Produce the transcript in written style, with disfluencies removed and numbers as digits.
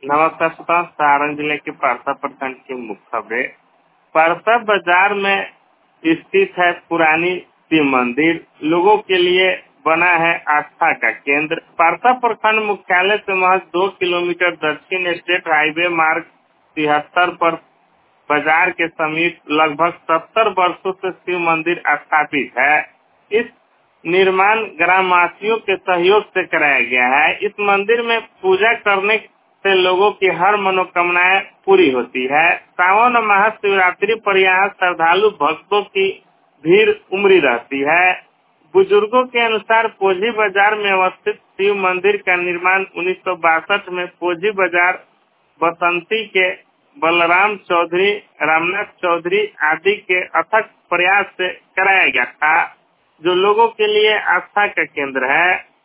नमस्कार श्रोताओं, सारण जिले के परसा प्रखंड की मुख्य खबरें। परसा बाजार में स्थित है पुरानी शिव मंदिर, लोगों के लिए बना है आस्था का केंद्र। परसा प्रखंड मुख्यालय से महज 2 किलोमीटर दक्षिण स्टेट हाईवे मार्ग 73 पर बाजार के समीप लगभग 70 वर्षों से शिव मंदिर स्थापित है। इस निर्माण ग्रामवासियों के सहयोग से कराया गया है। इस मंदिर में पूजा करने से लोगों की हर मनोकामनाएं पूरी होती है। सावन महाशिवरात्रि पर यहाँ श्रद्धालु भक्तों की भीड़ उमड़ी रहती है। बुजुर्गों के अनुसार पोझी बाजार में अवस्थित शिव मंदिर का निर्माण 1962 में पोझी बाजार बसंती के बलराम चौधरी, रामनाथ चौधरी आदि के अथक प्रयास से कराया गया था, जो लोगों के लिए आस्था का केंद्र है।